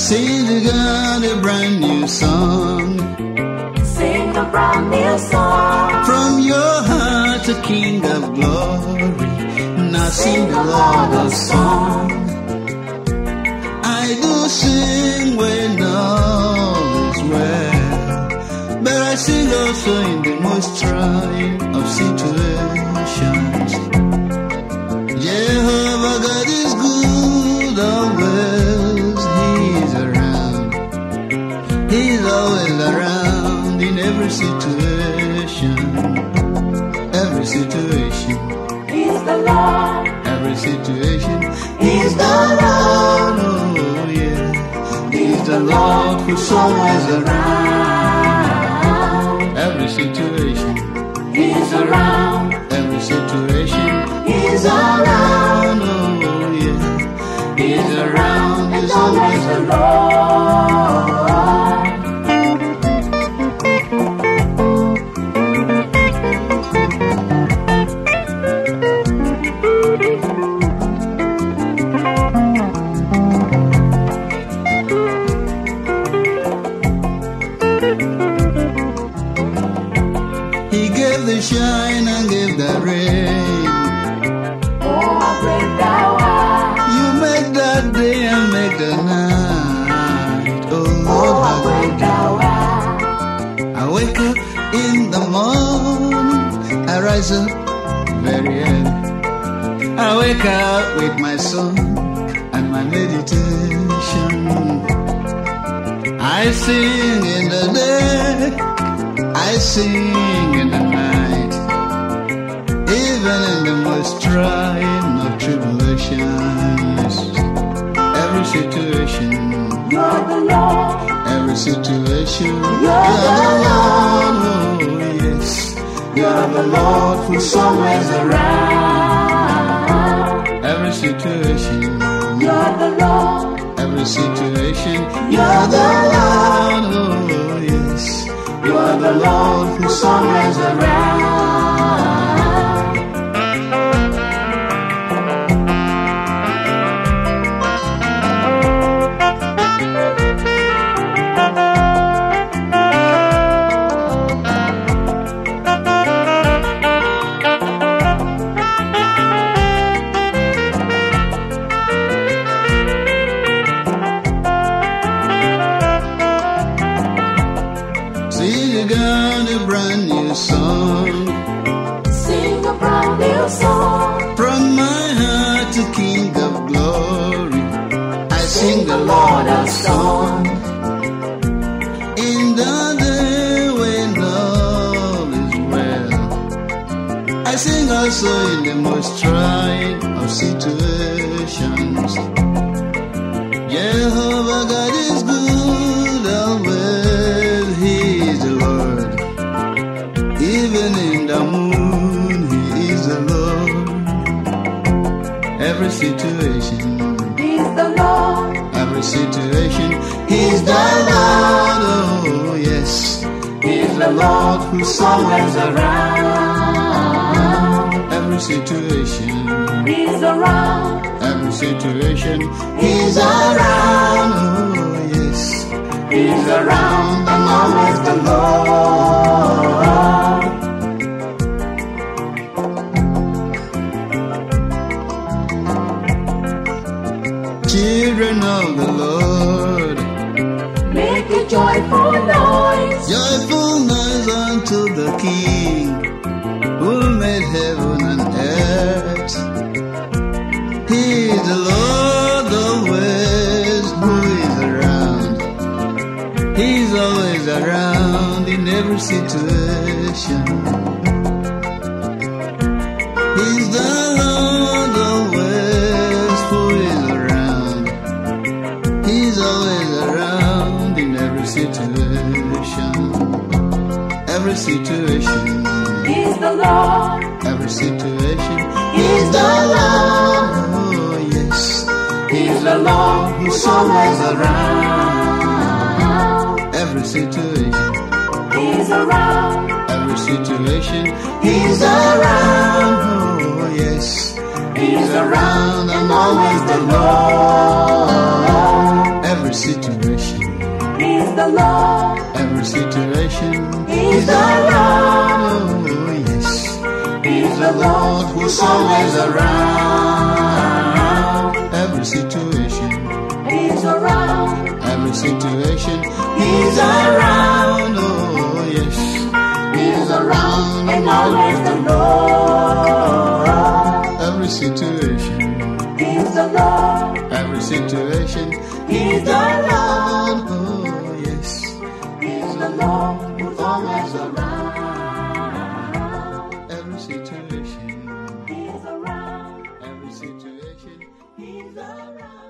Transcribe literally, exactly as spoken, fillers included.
Sing to God a brand new song. Sing a brand new song. From your heart to King of glory. Now sing the Lord of song. I do sing when all is well, but I sing also in the most trying of situations. Jehovah God is good always. He's around. He's always around in every situation. Every situation. He's the Lord. Every situation. He's the Lord. Oh yeah. He's the Lord who's always around. Every situation. He's around. Every situation. He's around. Oh yeah. He's around. He's always The around. Lord. He gave the shine and gave the rain. Oh, how great thou art. You make that day and make the night. Oh Lord, Oh, how how great great thou art. I wake up in the morning, I rise up very early. I wake up with my song and my meditation. I sing in the day, I sing in the night, even in the most trying of tribulations. Every situation, You're the Lord. every situation, You're the Lord, oh yes, you're the Lord who's always around. Every situation, You're the Lord. every situation, you're the Lord, oh yes, you're the Lord who's always around. Sing again a brand new song. Sing a brand new song. From my heart to King of glory, I sing the Lord a song. In the day when all is well, I sing also in the most trying of situations. Jehovah God is good always. He is the Lord. Even in the moon, He is the Lord. Every situation, He's the Lord. every situation, He's the Lord. Oh yes, He's the Lord who's always around. Every situation, He's around. every situation, He's around. Oh yes, He's around and always the Lord. Children of the Lord, Make a joyful noise. joyful noise unto the King who made heaven and earth. He is the Lord always who is around. He's always around in every situation. He's the Lord always who is around. He's always around in every situation. Every situation, He's the Lord. every situation, He's the Lord. Oh yes, He's the Lord who's always around. Every situation, He's around. every situation, He's around. Oh yes, He's around and always the Lord. Every situation. the Lord who's always around. Every situation, He's around. every situation, He's around. Oh yes, He's around and always the Lord. every situation, He's the Lord. every situation, He's the Lord. oh yes, He's the Lord who's always around. every situation, He's around. every situation. He's around.